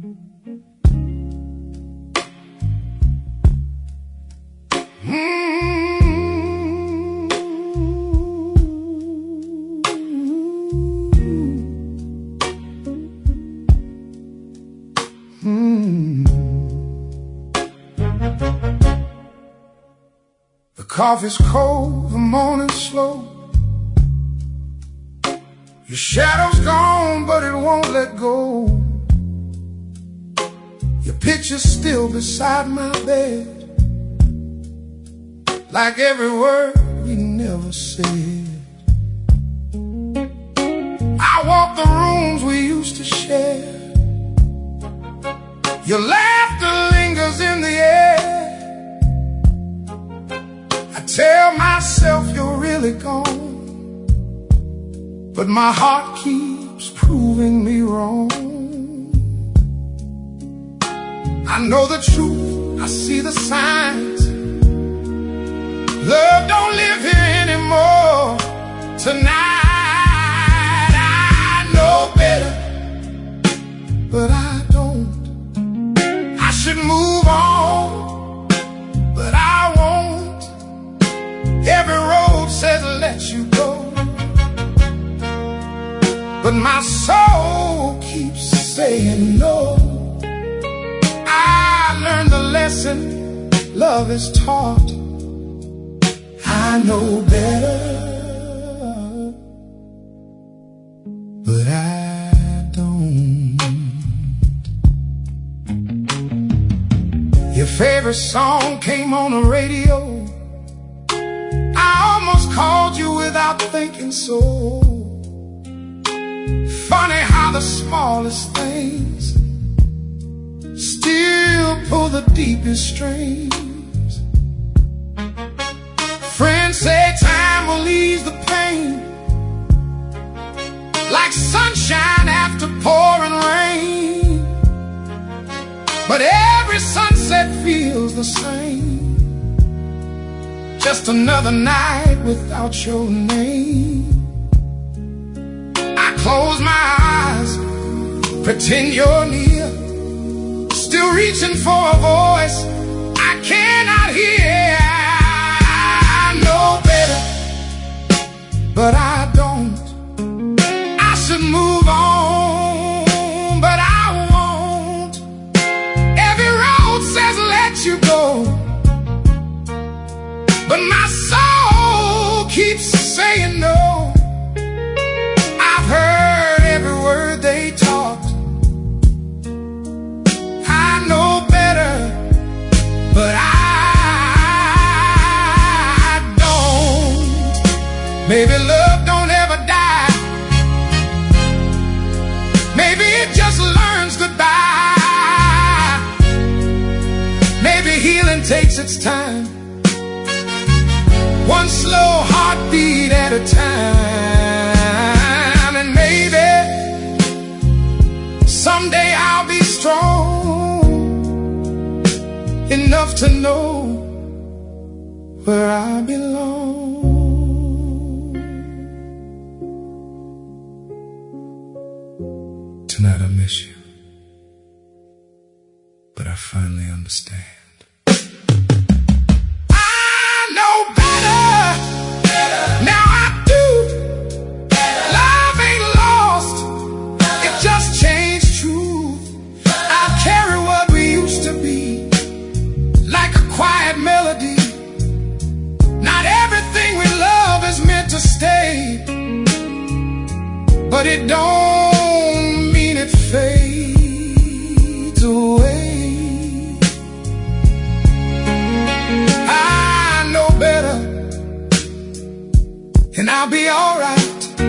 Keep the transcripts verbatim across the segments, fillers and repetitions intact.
The coffee's cold, the morning's slow. Your shadow's gone, but it won't let go. Your picture's still beside my bed, like every word we never said. I walk the rooms we used to share. Your laughter lingers in the air. I tell myself you're really gone, but my heart keeps proving me wrong. I know the truth, I see the signs. Love don't live here anymore. Tonight I know better, but I don't. I should move on, but I won't. Every road says let you go, but my soul keeps saying no. I learned the lesson love is taught. I know better, but I don't. Your favorite song came on the radio. I almost called you without thinking so. Funny how the smallest things still pull the deepest strings. Friends say time will ease the pain, like sunshine after pouring rain. But every sunset feels the same, just another night without your name. I close my eyes, pretend you're near, still reaching for a voice I cannot hear. I know better, but I don't. I should move on, but I won't. Every road says let you go, but my soul keeps saying no. I've heard every word they talked. I know better, but I don't. Maybe love don't ever die. Maybe it just learns goodbye. Maybe healing takes its time, one slow heartbeat at a time. And maybe someday I'll be strong enough to know where I belong. Tonight I miss you, but I finally understand. But it don't mean it fades away. I know better, and I'll be alright,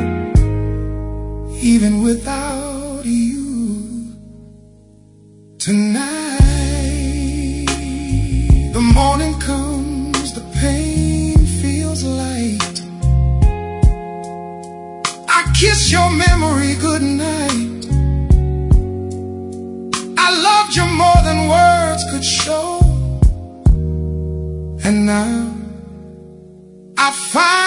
even without you tonight. The morning comes, the pain feels light. Kiss your memory goodnight. I loved you more than words could show, and now I find